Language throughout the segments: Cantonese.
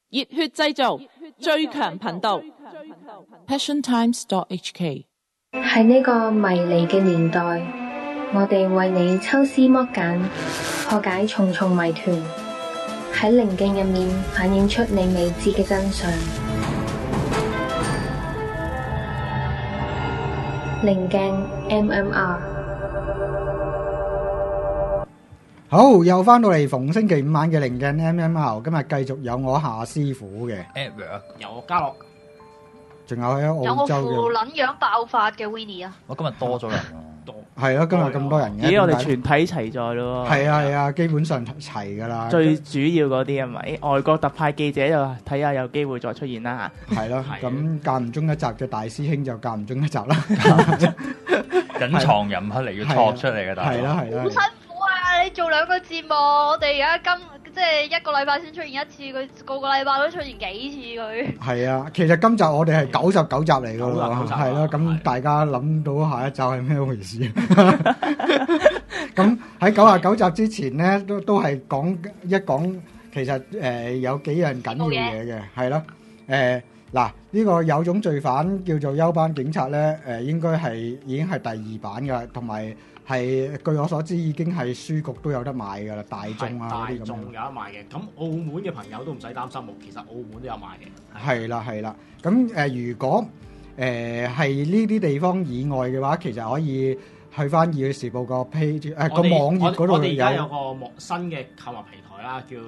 熱血製造，最強頻道 PassionTimes.hk。 喺呢個迷離嘅年代，我哋為你抽絲剝繭，破解重重謎團，喺棱鏡入面反映出你未知嘅真相。棱鏡 MMR。 好，又翻到嚟逢星期五晚嘅棱鏡 MMR， 今日繼續有我夏師傅嘅 Edward， 有我嘉樂， 仲有喺有個澳洲嘅， 負撚樣爆發嘅 Winnie 啊！ 我今日多咗人多係咯，今日咁多人嘅， 咦，我哋全體齊在咯。 係啊係啊，基本上齊噶啦， 最主要嗰啲係咪？外國特派記者就睇下有機會再出現啦。 係咯，咁間唔中一集嘅大師兄就間唔中一集啦， 隱藏人物嚟要錯出嚟嘅，大佬係啦係啦好，辛苦啊！你做兩個節目，我哋而家即係一個禮拜先出現一次，佢個個禮拜都出現幾次佢。 係啊，其實今集我哋係99集嚟噶喎， 99集係咯，咁大家諗到下一集係咩回事？咁喺99集之前咧，都係講，其實有幾樣緊要嘢嘅，係咯，嗱呢個有種罪犯叫做休班警察咧，應該已經係第2版噶，同埋係據我所知已經係書局都有得買噶啦，大眾啊大嗰啲咁樣。 眾有得賣嘅。咁澳門嘅朋友都唔使擔心喎，其實澳門都有賣嘅。 係啦係啦，咁如果係呢啲地方以外嘅話，其實可以去翻《熱血時報》個 page 個網頁嗰度我哋而家有有。 個新嘅購物平台啦，叫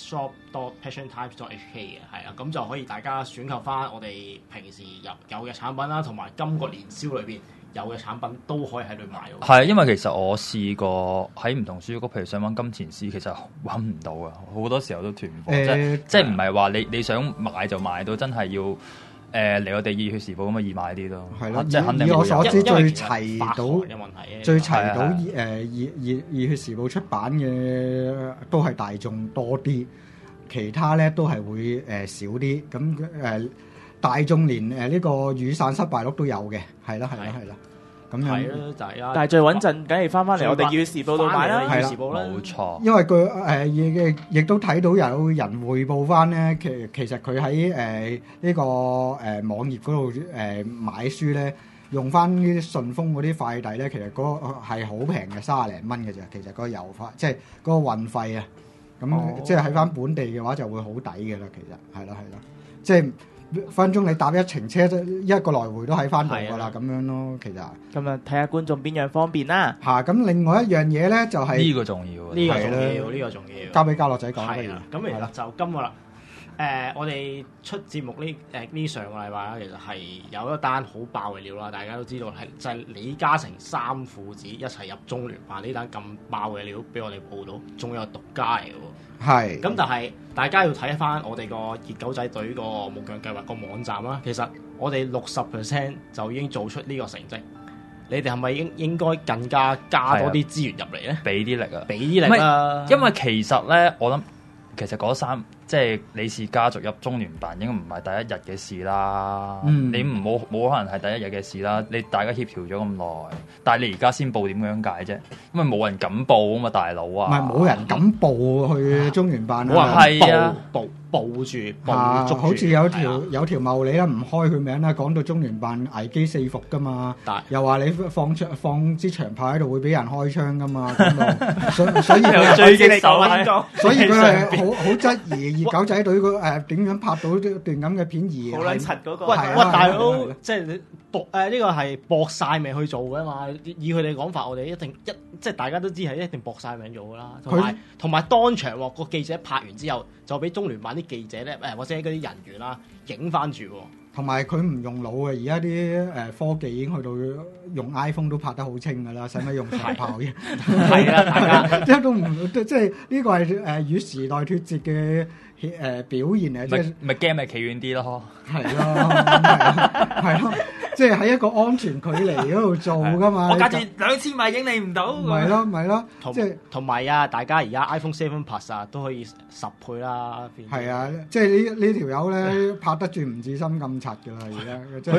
shop.passiontimes.hk 嘅，係啊，咁就可以大家選購翻我哋平時有嘅產品啦，同埋今個年宵裏邊有嘅產品都可以喺度買喎。 係因為其實我試過喺唔同書局，譬如想揾金錢獅，其實揾唔到啊，好多時候都斷貨，即係唔係話你想買就買到，真係要嚟我哋熱血時報咁嘅易買啲咯。 係咯， 即係肯定以我所知因為最其實發行齊到嘅問題嘅最齊到係熱血時報出版嘅都係大眾多啲，其他咧都係會少啲。咁大眾連呢個雨傘失敗錄都有嘅，係啦係啦係啦。咁樣係咯，就係啦。 但係最穩陣，梗係翻返嚟我哋《熱血時報》度買啦。 熱血時報啦， 冇錯。 因為佢亦都睇到有人匯報翻咧，其實佢喺呢個網頁嗰度買書咧，用翻呢啲順豐嗰啲快遞咧，其實嗰個係好平嘅，30零蚊嘅啫。其實嗰個郵費即係嗰個運費啊，咁即係喺翻本地嘅話就會好抵嘅啦。其實係咯係咯，即係分鐘你搭一程車一個來回都喺翻度噶啦，咁樣咯。其實咁啊，睇下觀眾邊樣方便啦。 咁另外一樣嘢咧就係呢個重要啊， 呢個重要，呢個重要。 交俾嘉樂仔講不如。 係啦，咁其實就今個啦。我哋出節目呢上個禮拜啦，其實係有一單好爆嘅料啦，大家都知道係就係李嘉誠三父子一齊入中聯辦呢單咁爆嘅料，俾我哋報到，仲有獨家嚟嘅喎。 係。 咁但係大家要睇翻我哋個熱狗仔隊個木匠計劃個網站啦，其實我哋60% 就已經做出呢個成績。你哋係咪應該更加加多啲資源入嚟咧？ 俾啲力啊！ 俾啲力啦！ 因為其實咧，我諗其實嗰即係李氏家族入中聯辦應該唔係第一日嘅事啦。你冇可能係第一日嘅事啦。你大家協調咗咁耐，但係你而家先報點樣解啫？因為冇人敢報啊嘛，大佬啊！ 唔係冇人敢報去中聯辦啊！ 係啊， 報住好似有條茂利啦，唔開佢名啦，講到中聯辦危機四伏噶嘛，又話你放支長炮喺度會俾人開槍噶嘛，所以佢最激手啦， 所以佢係好質疑熱狗仔隊點樣拍到段咁嘅片而好撚柒嗰個。 喂，大佬，即係你呢個係搏晒命去做嘅嘛？以佢哋講法，我哋即係大家都知係一定搏晒命做噶啦。同埋當場個記者拍完之後，就俾中聯辦啲記者咧，或者嗰啲人員啦，影翻住。 同埋佢唔用腦嘅，而家啲科技已經去到用 iPhone 都拍得好清㗎啦，使乜用長炮啫？ 係啦，大家即係都唔即係呢個係與時代脫節嘅表現啊！即係咪驚咪企遠啲咯？ 係咯，係咯，即係喺一個安全距離嗰度做㗎嘛。 我隔住2000米影你唔到。 咪咯，即係同埋啊！大家而家 iPhone 7 Plus 啊都可以10倍啦。係啊，即係呢條友咧拍得住吳志森咁柒㗎啦，而家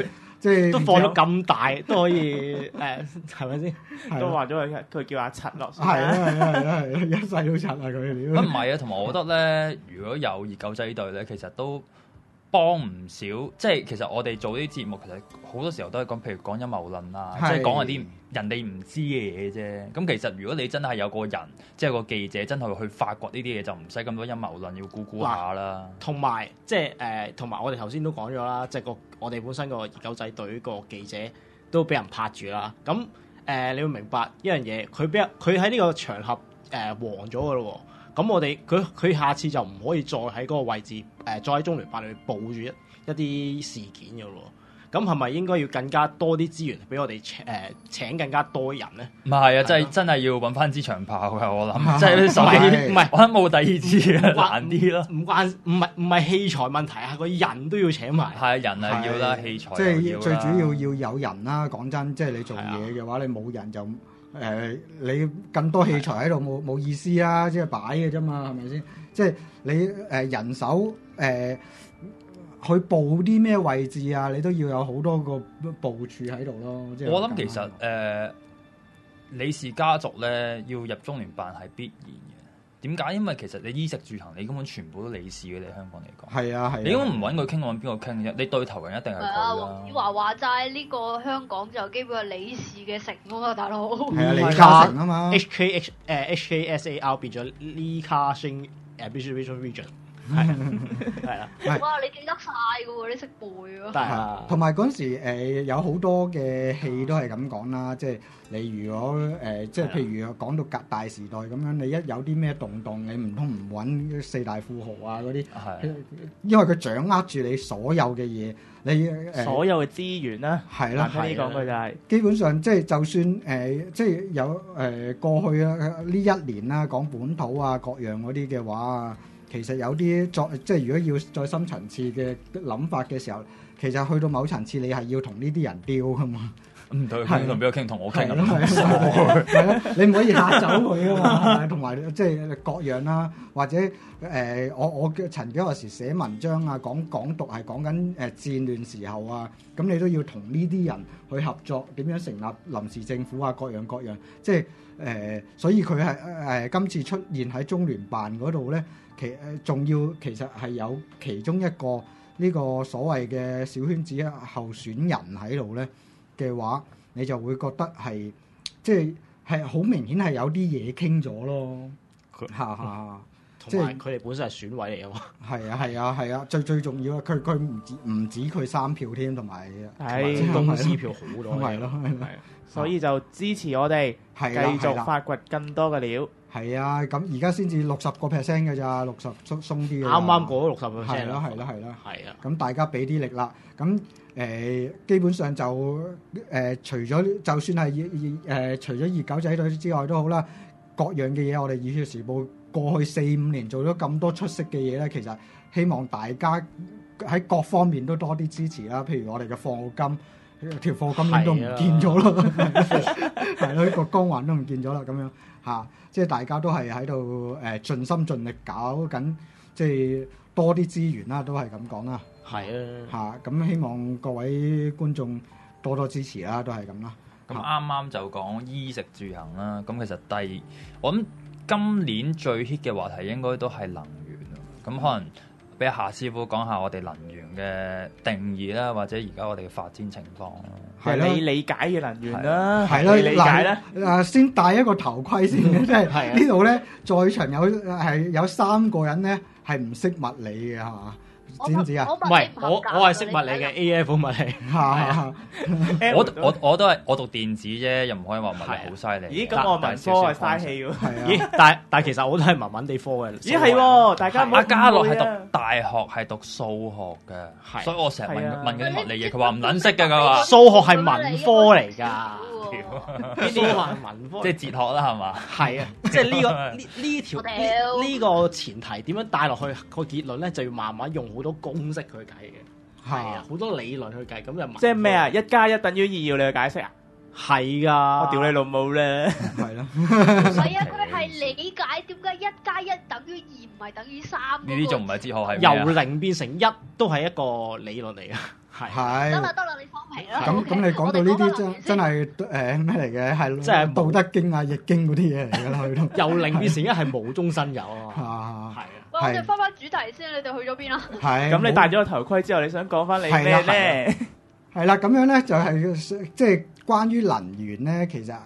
即係都放咗咁大都可以係咪先？ 都話咗佢叫阿七咯。 係啊，一世都七啊佢。 唔係啊，同埋我覺得咧，如果有熱狗仔隊咧，其實都幫唔少。即係其實我哋做啲節目，其實好多時候都係講，譬如講陰謀論啊，即係講嗰啲人哋唔知嘅嘢啫。咁其實如果你真係有個人，即係個記者，真係去發掘呢啲嘢，就唔使咁多陰謀論要估下啦。 同埋即係同埋我哋頭先都講咗啦，即係我哋本身個熱狗仔隊個記者都俾人拍住啦。咁你要明白一樣嘢，佢喺呢個場合黃咗嘅咯。咁佢下次就唔可以再喺嗰個位置再喺中聯辦裏面報住一啲事件嘅咯。咁係咪應該要更加多啲資源俾我哋請更加多人咧？ 唔係啊，真係要揾翻支長炮嘅，我諗即係啲手機唔係，我諗冇第二支嘅難啲咯。 唔係器材問題啊，個人都要請埋。 係人啊要啦，器材即係最主要有人啦。講真，即係你做嘢嘅話，你冇人就你咁多器材喺度冇意思啊！即係擺嘅啫嘛，係咪先？即係你人手去佈啲咩位置啊？你都要有好多個部署喺度咯。即係我諗其實李氏家族咧要入中聯辦係必然嘅。點解？因為其實你衣食住行，你根本全部都李氏嘅。你香港嚟講係啊， 你根本唔揾佢傾，揾邊個傾啫？你對頭人一定係佢啦。 黃子華話齋呢個香港就基本係李氏嘅城啊嘛，大佬。 係啊，李嘉誠啊嘛。 HKSAR 變咗李嘉誠Region。係啦， 哇！你記得晒㗎喎，你識背喎。 係同埋嗰陣時有好多嘅戲都係咁講啦，即係你如果即係譬如講到大時代咁樣，你一有啲咩動盪，你唔通唔揾四大富豪啊嗰啲？係，因為佢掌握住你所有嘅嘢，你所有嘅資源啦。 係啦， 係講佢就係基本上即係就算即係有過去啊呢一年啦，講本土啊各樣嗰啲嘅話。其實有啲即係如果要再深層次嘅諗法嘅時候，其實去到某層次，你係要同呢啲人丟噶嘛。 唔同佢同邊個傾，同我傾咁。 係啦，你唔可以嚇走佢啊嘛。同埋即係各樣啦，或者我曾幾何時寫文章啊，講港獨係講緊戰亂時候啊，咁你都要同呢啲人去合作，點樣成立臨時政府啊，各樣各樣。即係所以佢係今次出現喺中聯辦嗰度咧。仲要其實係有其中一個呢個所謂嘅小圈子候選人喺度咧嘅話，你就會覺得係即係好明顯係有啲嘢傾咗咯。 同埋佢哋本身係選委嚟㗎嘛。 係啊，最重要啊！佢唔止佢3票添，同埋公司票好多。 係咯， 所以就支持我哋繼續發掘更多嘅料。 係啊，咁而家先至60%嘅咋，60鬆啲嘅。 啱啱過咗60%。係啦。 係啊。 咁大家俾啲力啦。咁基本上就除咗就算係除咗熱狗仔隊之外都好啦，各樣嘅嘢我哋熱血時報過去4-5年做咗咁多出色嘅嘢咧，其實希望大家喺各方面都多啲支持啦。譬如我哋嘅課金，條課金鏈都唔見咗咯，係咯，個光環都唔見咗啦，咁樣嚇。即係大家都係喺度盡心盡力搞緊，即係多啲資源啦，都係咁講啦。 係啊， 咁希望各位觀眾多多支持啦，都係咁啦。 咁啱啱就講衣食住行啦。咁其實我諗今年最 hit 嘅話題應該都係能源咯。咁可能俾夏師傅講下我哋能源嘅定義啦，或者而家我哋嘅發展情況啦。 係你理解嘅能源啦， 係咯， 你理解咧。 先戴一個頭盔先，即係呢度咧，在場有3個人咧係唔識物理嘅，係嘛？知唔知啊？ 唔係，我係識物理嘅 A.F. 物理。 我都係我讀電子啫，又唔可以話物理好犀利。 咦？咁我文科係嘥氣喎。 咦？但係其實我都係文文地科嘅。 咦？係喎，大家阿嘉樂係讀大學係讀數學嘅，所以我成日問嗰啲物理嘢，佢話唔撚識嘅，佢話數學係文科嚟㗎。數學係文科， 即係哲學啦，係嘛？ 係啊，即係呢個前提點樣帶落去個結論咧，就要慢慢用好多公式去計嘅。係啊，好多理論去計，咁就即係咩啊？1+1等於2，要你去解釋啊？ 係㗎， 我屌你老母咧！ 係咯， 唔係啊，佢係理解點解1+1等於2唔係等於3。 呢啲仲唔係哲學係？ 由0變成1都係一個理論嚟㗎。 係得啦，你放平啦。 咁你講到呢啲真係咩嚟嘅？係即係道德經啊、易經嗰啲嘢嚟㗎啦，去到由零變成一係無中生有啊！係啊， 喂，我哋翻主題先，你哋去咗邊啊？ 係咁你戴咗個頭盔之後，你想講翻你咩咧？ 係啦，咁樣咧就係即係關於能源咧，其實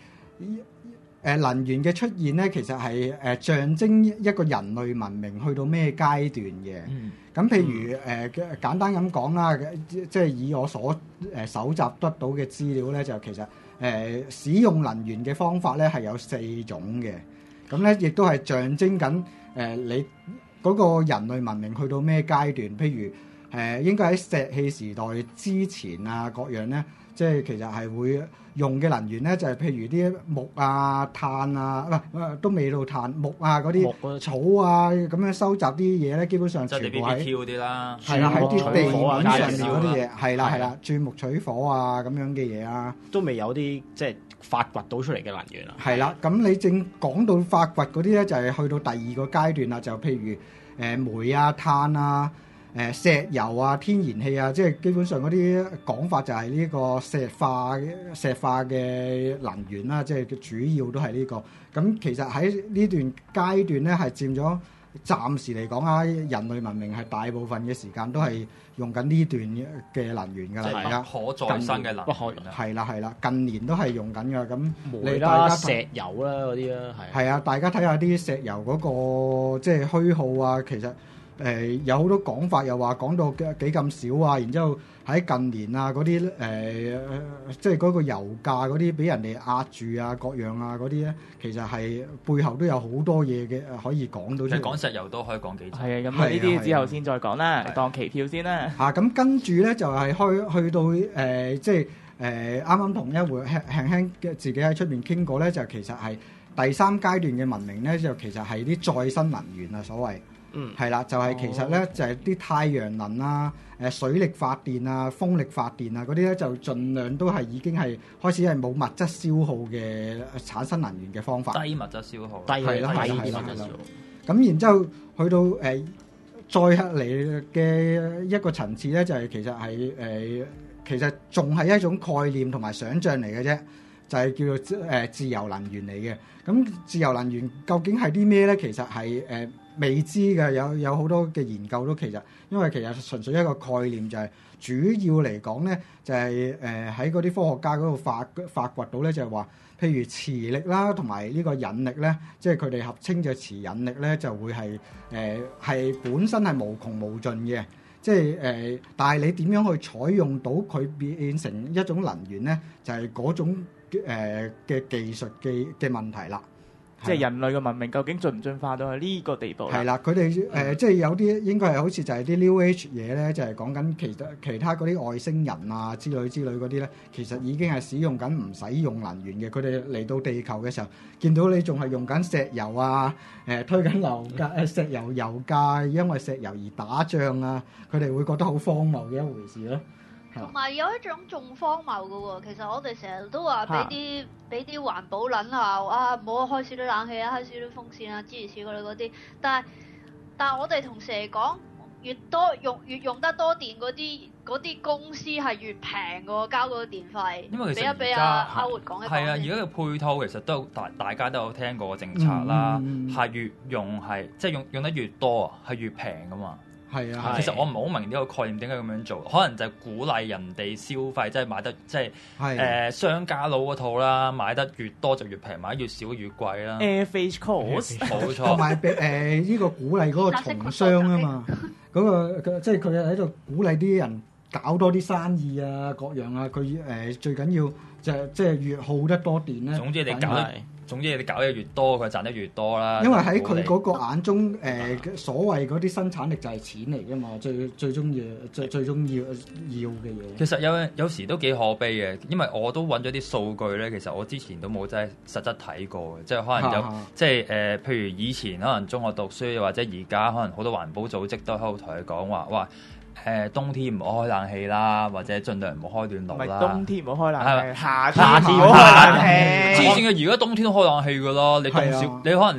能源嘅出現咧，其實係象徵一個人類文明去到咩階段嘅。咁譬如簡單咁講啦，即係以我所搜集得到嘅資料咧，就其實使用能源嘅方法咧係有4種嘅。咁咧亦都係象徵緊你嗰個人類文明去到咩階段。譬如應該喺石器時代之前啊，各樣咧，即係其實係會用嘅能源咧，就係譬如啲木啊、炭啊，都未到炭，木啊嗰啲草啊咁樣收集啲嘢咧，基本上全部喺嗰啲啦， 係啦，喺啲地面上面嗰啲嘢，係係啦，鑽木取火啊咁樣嘅嘢啊， 都未有啲即係發掘到出嚟嘅能源啊。 係啦，咁你正講到發掘嗰啲咧，就係去到第二個階段啦，就譬如煤啊、炭啊。石油啊、天然氣啊，即係基本上嗰啲講法就係呢個石化嘅能源啦，即係主要都係呢個。咁其實喺呢段階段咧，係佔咗暫時嚟講啊，人類文明係大部分嘅時間都係用緊呢段嘅能源㗎啦。而家可再生嘅能源係啦，近年都係用緊㗎。咁煤啦、石油啦嗰啲啦， 係啊，大家睇下啲石油嗰個即係虛耗啊，其實。有好多講法，又話講到幾咁少啊，然之後喺近年啊嗰啲即係嗰個油價嗰啲俾人哋壓住啊，各樣啊嗰啲咧，其實係背後都有好多嘢嘅可以講到出嚟。 講石油都可以講幾集。 係啊，咁呢啲之後先再講啦，當期票先啦。 咁跟住咧就係去到即係啱啱同一會輕輕嘅自己喺出邊傾過咧，就其實係第3階段嘅文明咧，就其實係啲再生能源啊，所謂。係啦，就係其實咧，就係啲太陽能啊、水力發電啊、風力發電啊嗰啲咧，就盡量都係已經係開始係冇物質消耗嘅產生能源嘅方法。 低物質消耗。 低物質消耗。咁然之後去到再嚟嘅一個層次咧，就係其實係其實仲係一種概念同埋想像嚟嘅啫，就係叫做自由能源嚟嘅。咁自由能源究竟係啲咩咧？其實係未知嘅，有好多嘅研究都其實，因為其實純粹一個概念，就係主要嚟講咧，就係喺嗰啲科學家嗰度發掘到咧，就係話，譬如磁力啦，同埋呢個引力咧，即係佢哋合稱嘅磁引力咧，就會係本身係無窮無盡嘅，即係但係你點樣去採用到佢變成一種能源咧，就係嗰種嘅技術嘅問題啦。 即係人類嘅文明究竟進唔進化到去呢個地步咧？ 係啦，佢哋即係有啲應該係好似就係啲 New Age 嘢咧，就係講緊其他嗰啲外星人啊之類嗰啲咧，其實已經係使用緊唔使用能源嘅。佢哋嚟到地球嘅時候，見到你仲係用緊石油啊，推緊油價，石油價因為石油而打仗啊，佢哋會覺得好荒謬嘅一回事咯。 同埋有一種仲荒謬嘅喎，其實我哋成日都話俾啲環保撚啊，唔好開少啲冷氣啊，開少啲風扇啊，諸如此類嗰啲。但係我哋同蛇講，越用得多電嗰啲公司係越平嘅喎，交嗰個電費。 因為其實俾阿活講一講。係啊，而家嘅配套其實都大家都有聽過政策啦，係越用係即係用得越多啊，係越平噶嘛。 係啊， 其實我唔係好明呢個概念點解咁樣做，可能就係鼓勵人哋消費，即係買得即係商家佬嗰套啦，買得越多就越平，買得越少越貴啦。 Airface cost 冇錯， 同埋呢個鼓勵嗰個從商啊嘛，嗰個即係佢喺度鼓勵啲人搞多啲生意啊，各樣啊，佢最緊要就即係越耗得多電咧。 總之你搞嘢越多，佢賺得越多啦。 因為喺佢嗰個眼中，所謂嗰啲生產力就係錢嚟㗎嘛，最重要嘅嘢。 其實有時都幾可悲嘅，因為我都揾咗啲數據咧。其實我之前都冇真係實質睇過嘅，即係可能有即係譬如以前可能中學讀書，或者而家可能好多環保組織都喺度同佢講話，哇！冬天唔好開冷氣啦，或者盡量唔好開暖爐啦。 唔係冬天唔好開冷氣，夏天唔好開冷氣。 黐線嘅，而家冬天都開冷氣㗎咯。你凍少，你可能你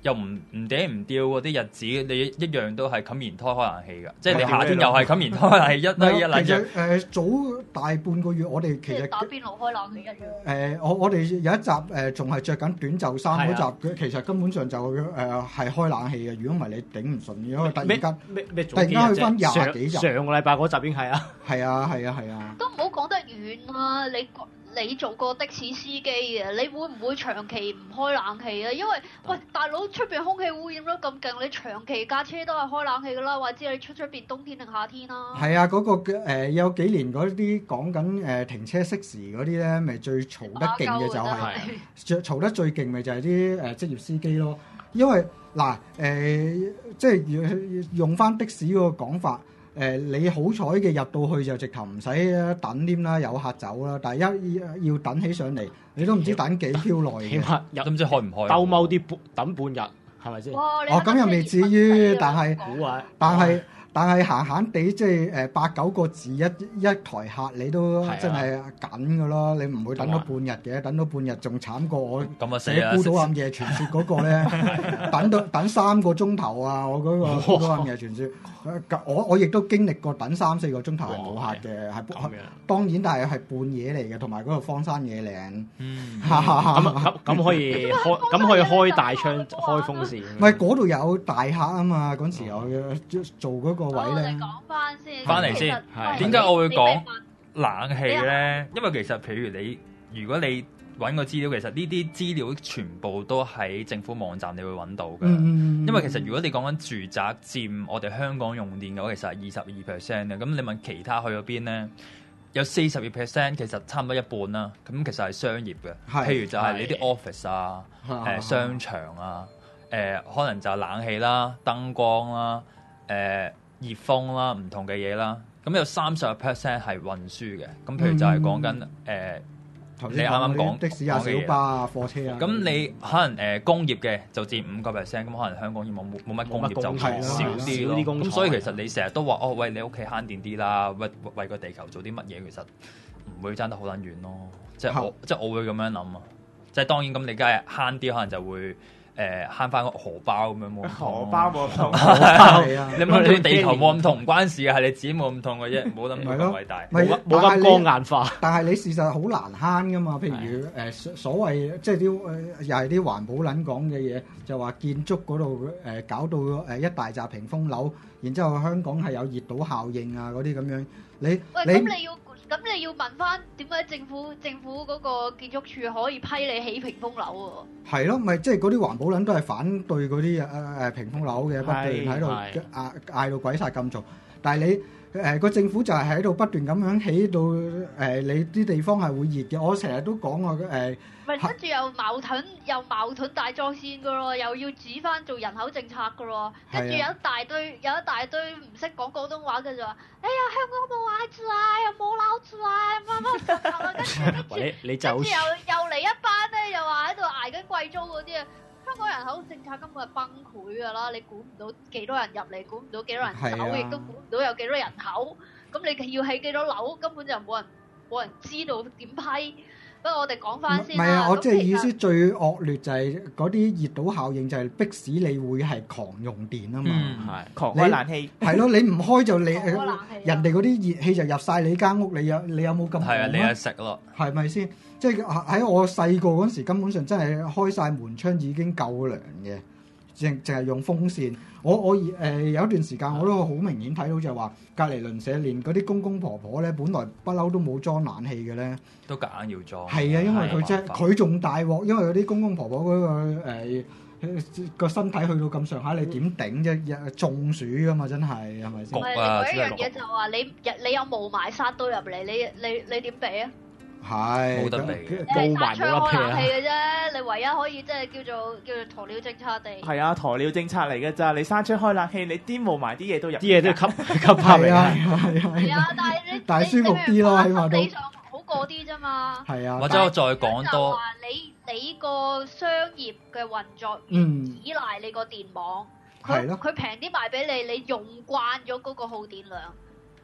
又唔嗲唔吊嗰啲日子，你一樣都係冚棉胎開冷氣㗎。即係你夏天又係冚棉胎開冷氣，一冷其實早大半個月，我哋其實打邊爐開冷氣一樣。 我哋有一集仲係着緊短袖衫嗰集，其實根本上就係開冷氣嘅。如果唔係你頂唔順，因為突然間突然間去翻廿幾集， 上個禮拜嗰集已經係啊。 係啊。 都唔好講得遠啦，你做過的士司機嘅，你會唔會長期唔開冷氣啊？因為喂大佬出邊空氣污染得咁勁，你長期架車都係開冷氣噶啦，或者你出邊冬天定夏天啦。 係啊，嗰個有幾年嗰啲講緊停車熄匙嗰啲咧，咪最嘈得勁嘅就係嘈得最勁咪就係啲職業司機咯。因為嗱即係用翻的士嗰個講法。你好彩嘅入到去就直頭唔使等添啦，有客走啦。但係一要等起上嚟，你都唔知等幾飄耐嘅。 起碼都唔知開唔開。 兜踎啲等半日，係咪先？ 咁又未至於，但係閒閒地即係8、9個字一台客，你都真係緊㗎咯。你唔會等到半日嘅，等到半日仲慘過我寫孤島暗夜傳說嗰個咧，等3個鐘頭啊！我嗰個孤島暗夜傳說。我亦都經歷過等3、4個鐘頭係冇客嘅，係當然，但係半夜嚟嘅，同埋嗰個荒山野嶺。 咁可以開大窗開風扇。 唔係嗰度有大客啊嘛，嗰陣時有做嗰個位咧。 我哋講翻先。 翻嚟先，點解我會講冷氣咧？因為其實譬如如果你揾個資料，其實呢啲資料全部都喺政府網站你會揾到嘅。因為其實如果你講緊住宅佔我哋香港用電嘅話，其實係22%嘅。咁你問其他去嗰邊咧，有42%，其實差唔多一半啦。咁其實係商業嘅，譬如就係你啲 office 啊、商場啊、可能就冷氣啦、燈光啦、熱風啦、唔同嘅嘢啦。咁有30% 係運輸嘅。咁譬如就係講緊你啱啱講的士啊、小巴啊、貨車啊， 咁你可能工業嘅就佔5%，咁可能香港冇乜工業就少啲咯。咁所以其實你成日都話喂，你屋企慳電啲啦，為個地球做啲乜嘢，其實唔會爭得好撚遠咯。即係我會咁樣諗啊。即係當然咁，你梗係慳啲，可能就會慳翻個荷包咁樣冇。 荷包冇咁痛， 你諗住地球冇咁痛唔關事嘅，係你自己冇咁痛嘅啫，冇諗到咁偉大， 冇咁光眼化。 但係你事實好難慳噶嘛？譬如所謂即係啲又係啲環保撚講嘅嘢，就話建築嗰度搞到一大紮屏風樓，然之後香港係有熱島效應啊嗰啲咁樣， 咁你要問翻點解政府嗰個建築署可以批你起屏風樓喎？ 係咯，咪即係嗰啲環保撚都係反對嗰啲屏風樓嘅，不斷喺度嗌到鬼殺咁做。但係你個政府就係喺度不斷咁樣起到你啲地方係會熱嘅。我成日都講話咪跟住又矛盾大作戰噶咯，又要指翻做人口政策噶咯，跟住有一大堆唔識講廣東話嘅就話，哎呀香港冇孩子啊，又冇老子啊，乜跟住又嚟一班咧，又話喺度捱緊貴租嗰啲啊，香港人口政策根本係崩潰噶啦，你估唔到幾多人入嚟，估唔到幾多人走，亦都估唔到有幾多人口，咁你要起幾多樓，根本就冇人知道點批。不過我哋講翻先啦。唔係啊， 我即係意思最惡劣就係嗰啲熱島效應，就係迫使你會係狂用電啊嘛。 係狂開冷氣。係咯，你唔開就人哋嗰啲熱氣就入晒你間屋，你有冇咁？ 係啊，你係食咯。係咪先？即係喺我細個嗰時，根本上真係開晒門窗已經夠涼嘅，淨係用風扇。我有一段時間我都好明顯睇到就係話隔離鄰舍連嗰啲公公婆婆咧，本來不嬲都冇裝冷氣嘅咧， 都夾硬要裝。 係啊，因為佢仲大鑊，因為嗰啲公公婆婆嗰個身體去到咁上下，你點頂啫？中暑噶嘛，真係係咪先？ 唔係，另外一樣嘢就話你有霧霾殺到入嚟，你點避啊？ 係冇得避， 霧霾冇得避冷氣嘅啫，你唯一可以即係叫做鴕鳥政策地。 係啊，鴕鳥政策嚟嘅咋？你閂窗開冷氣，你啲霧霾啲嘢都入， 啲嘢都吸翻嚟。 係啊，但係舒服啲咯，起碼都地上好過啲啫嘛。 係啊， 或者我再講多。 你個商業嘅運作依賴你個電網，佢平啲賣俾你，你用慣咗嗰個耗電量。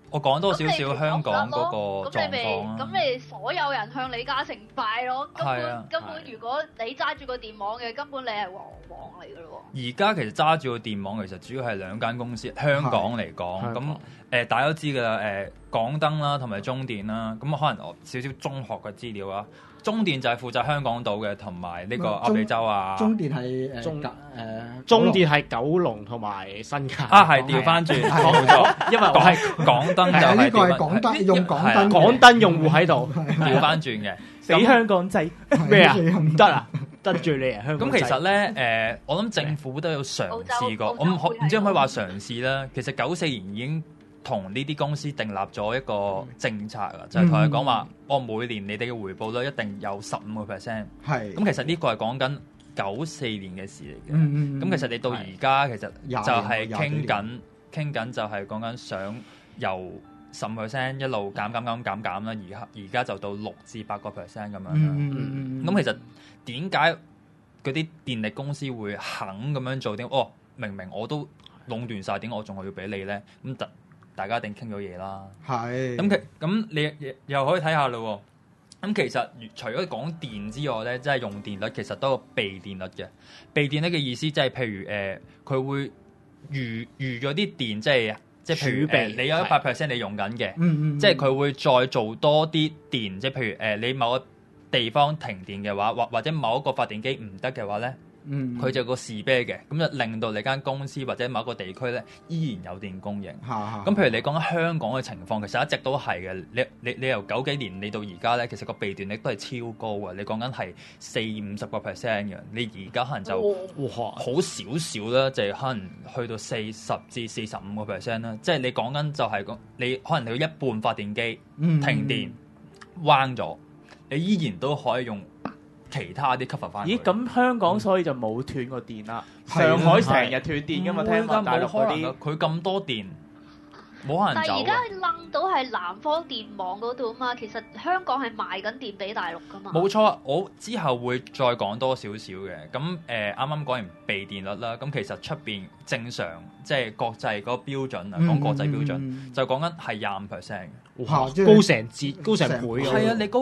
我講多少少香港嗰個狀況啊。 咁你所有人向李嘉誠拜咯，根本如果你揸住個電網嘅，根本你係王嚟㗎咯喎。 而家其實揸住個電網其實主要係兩間公司，香港嚟講咁大家都知㗎啦，港燈啦同埋中電啦，咁可能我少少中學嘅資料啊。中電就係負責香港島嘅，同埋呢個鴨脷洲啊。 中電係中電係九龍同埋新界。 係調翻轉，冇錯。因為我係港燈就係呢個係港燈用港燈， 港燈用戶喺度調翻轉嘅。 俾香港制咩啊？唔得啊！得罪你啊！香港咁其實咧，我諗政府都有嘗試過，我唔知可唔可以話嘗試啦。其實94年已經同呢啲公司訂立咗一個政策啊，就係同佢講話，我每年你哋嘅回報率一定有15%。係。咁其實呢個係講緊94年嘅事嚟嘅。咁其實你到而家其實就係傾緊就係講緊想由10%一路減啦，而家就到6至8%咁樣啦。咁其實點解嗰啲電力公司會肯咁樣做？明明我都壟斷晒，點解我仲係要俾你咧？咁大家一定傾咗嘢啦。係。咁你又可以睇下咯。咁其實除咗講電之外咧，即係用電率其實都有備電率嘅。備電率嘅意思即係譬如佢會預咗啲電，即係譬如你有100%你用緊嘅，即係佢會再做多啲電，即係譬如你某個地方停電嘅話，或者某一個發電機唔得嘅話咧。佢就有個士啤嘅，咁就令到你間公司或者某一個地區咧依然有電供應。咁譬如你講緊香港嘅情況，其實一直都係嘅。你由90幾年你到而家咧，其實個備電率都係超高嘅。你講緊係40-50%嘅，你而家可能就好少少啦，就係可能去到40至45%啦。即係你講緊就係你可能你有一半發電機停電彎咗，你依然都可以用其他啲 cover 翻。咦？ 咁香港所以就冇斷過電啦。上海成日斷電噶嘛，聽聞大陸嗰啲。 佢咁多電，冇可能走。 但係而家諗到係南方電網嗰度啊嘛，其實香港係賣緊電俾大陸噶嘛。 冇錯，我之後會再講多少少嘅。咁啱啱講完備電率啦，咁其實出邊正常即係國際嗰個標準啊，講國際標準就講緊係25%。 哇！高成折，高成倍啊！ 係啊，你高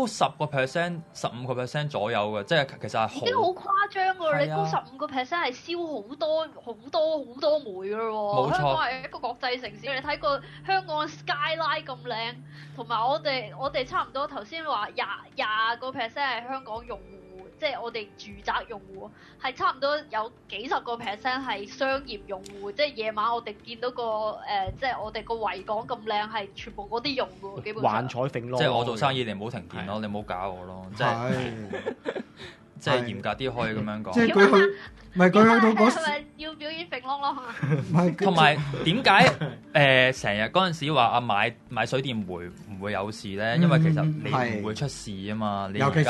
10%、15% 左右嘅，即係其實係好。 已經好誇張㗎！你高15%係燒好多煤㗎喎。香港係一個國際城市，你睇過香港嘅 skyline 咁靚，同埋我哋差唔多頭先話20%係香港用戶，即係我哋住宅用戶，係差唔多有幾10%係商業用戶，即係夜晚我哋見到個即係我哋個維港咁靚，係全部嗰啲用㗎。 幻彩揈咯， 即係我做生意，你唔好停電咯，你唔好搞我咯，即係嚴格啲可以咁樣講。 即係佢去，唔係佢去到嗰時， 係咪要表演揈窿咯？ 同埋點解成日嗰陣時話買水電煤唔會有事咧？因為其實你唔會出事啊嘛。 尤其是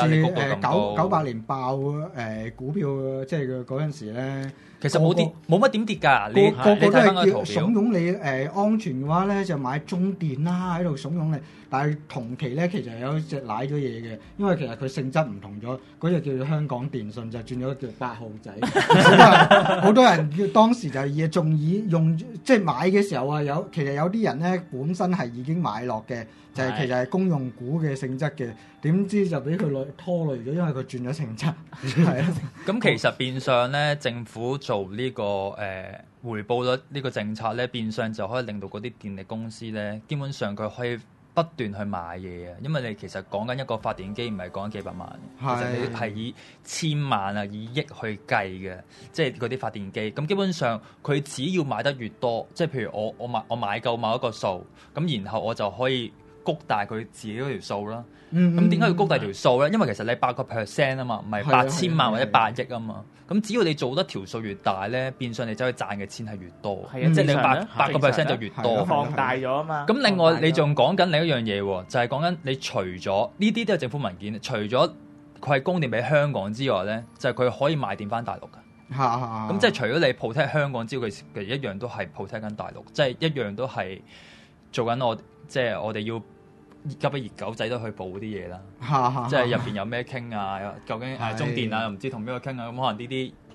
98年爆股票，即係嗰陣時咧。 其實冇乜點跌㗎，你個個都係叫慫恿你安全嘅話咧，就買中電啦，喺度慫恿你。但係同期咧，其實有隻賴咗嘢嘅，因為其實佢性質唔同咗，嗰隻叫做香港電訊就轉咗叫8號仔。好多人當時就仲以用即係買嘅時候啊，其實有啲人咧本身係已經買落嘅，就係其實係公用股嘅性質嘅，點知就俾佢拖累咗，因為佢轉咗性質。係啊， 咁其實變相咧，政府做呢個回報率呢個政策咧，變相就可以令到嗰啲電力公司咧，基本上佢可以不斷去買嘢啊，因為你其實講緊一個發電機唔係講緊幾百萬，其實你係以千萬啊、以億去計嘅，即係嗰啲發電機。咁基本上佢只要買得越多，即係譬如我買夠某一個數，咁然後我就可以谷大佢自己嗰條數啦。咁點解要谷大條數咧？因為其實你8% 啊嘛，唔係8000萬或者8億啊嘛。咁只要你做得條數越大咧，變相你走去賺嘅錢係越多。係啊，即係你8% 就越多， 放大咗啊嘛。 咁另外你仲講緊另一樣嘢喎，就係講緊你除咗呢啲都係政府文件，除咗佢係供電俾香港之外咧，就係佢可以賣電翻大陸㗎。咁即係除咗你 protect 香港之外，其實一樣都係 protect 緊大陸，即係一樣都係做緊即係我哋要。急不熱狗仔都去報啲嘢啦，即係入邊有咩傾啊？究竟中電啊，又唔知同邊個傾啊？咁可能呢啲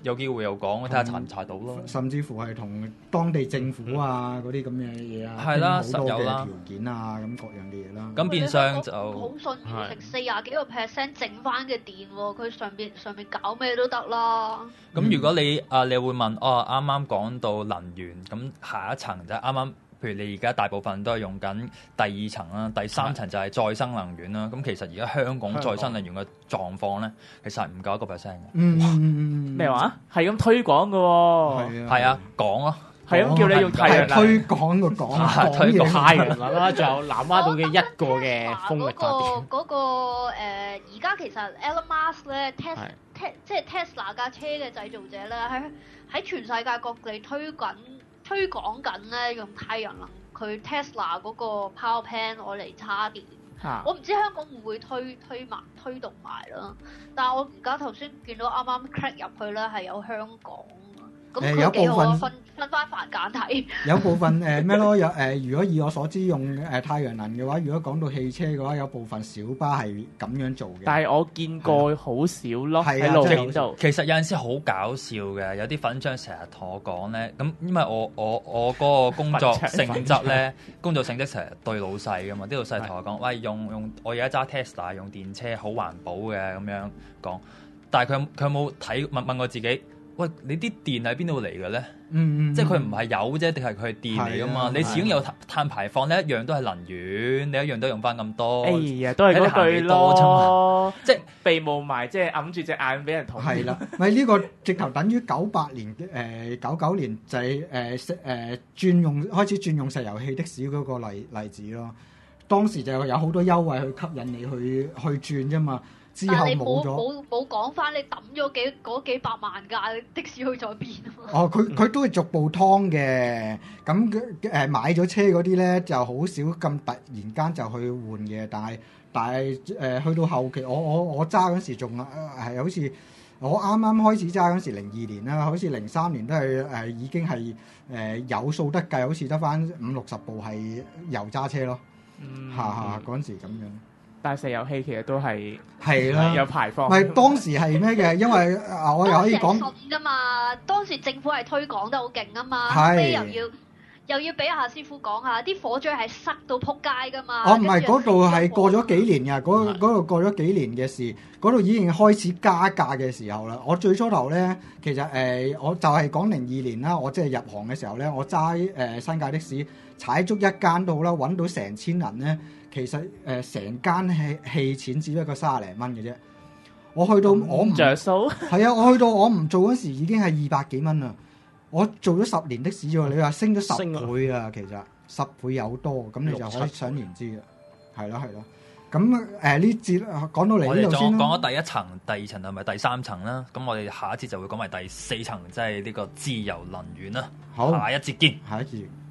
有機會又講，睇下查唔查到咯。 甚至乎係同當地政府啊嗰啲咁嘅嘢啊， 係啦， 好多嘅實有啦條件啊，咁各樣嘅嘢啦。 咁變相就好信要食40幾個%剩翻嘅電喎，佢上面搞咩都得啦。 咁如果你會問啱啱講到能源，咁下一層就啱啱。譬如你而家大部分都係用緊第2層啦，第3層就係再生能源啦。咁其實而家香港再生能源嘅狀況咧，其實係唔夠1%嘅。 咩話？係咁推廣嘅喎。 係啊，講咯。 係咁叫你用太陽能推廣個講， 推廣太陽能啦，仲有南丫島嘅一個嘅風力發電。 嗰個而家其實 Elon Musk 咧即係 Tesla 架車嘅製造者咧，喺全世界各地推廣緊咧，用太陽能佢 Tesla 嗰個 power pan 攞嚟叉電。我唔知香港會唔會推動埋啦，但係我而家頭先見到啱啱 click 入去咧係有香港。咁佢幾好啊，分翻繁簡體。有部分咩咯？如果以我所知用太陽能嘅話，如果講到汽車嘅話，有部分小巴係咁樣做嘅。 但係我見過好少咯，喺路面度。 其實有陣時好搞笑嘅，有啲粉腸成日同我講咧，咁因為我嗰個工作性質咧，工作性質成日對老細噶嘛，啲老細同我講，喂，用我而家揸 Tesla 用電車好環保嘅咁樣講，但係佢有冇問我自己？喂，你啲電喺邊度嚟嘅咧？即係佢唔係油啫，定係佢係電嚟噶嘛？你始終有碳排放，你一樣都係能源，你一樣都用翻咁多。 哎呀，都係嗰句咯，即係鼻霧霾，即係揞住隻眼俾人捅。 係啦，咪呢個直頭等於98年99年就係開始轉用石油氣的士嗰個例子咯。當時就有好多優惠去吸引你去轉啫嘛。之後冇咗， 冇講翻你抌咗幾百萬架的士去咗邊啊？ 佢都係逐步劏嘅，咁買咗車嗰啲咧就好少咁突然間就去換嘅，但係去到後期，我揸嗰時仲係好似我啱啱開始揸嗰時02年啦，好似03年都係已經係有數得計，好似得翻50-60部係油揸車咯，嗰陣時咁樣。 但係石油氣其實都係啦， 有排放。 唔係當時係咩嘅？因為我又可以講信㗎嘛。當時政府係推廣得好勁啊嘛，即係又要俾阿師傅講下，啲火嘴係塞到撲街㗎嘛。 唔係嗰度係過咗幾年㗎，嗰度過咗幾年嘅事，嗰度已經開始加價嘅時候啦。我最初頭咧，其實我就係講02年啦，我即係入行嘅時候咧，我揸新界的士踩足一間到啦，揾到成千人咧。其實成間氣錢只不過30零蚊嘅啫，我去到我唔着數， 係啊！我去到我唔做嗰時已經係200幾蚊啦。我做咗10年的士喎，你話升咗10倍啊！其實10倍有多，咁你就可以想而知啦。係咯。咁呢節講到嚟呢度先啦。 講咗第1層、第2層同埋第3層啦。咁我哋下一節就會講埋第4層，即係呢個自由能源啦。 好， 下一節見。 下一節。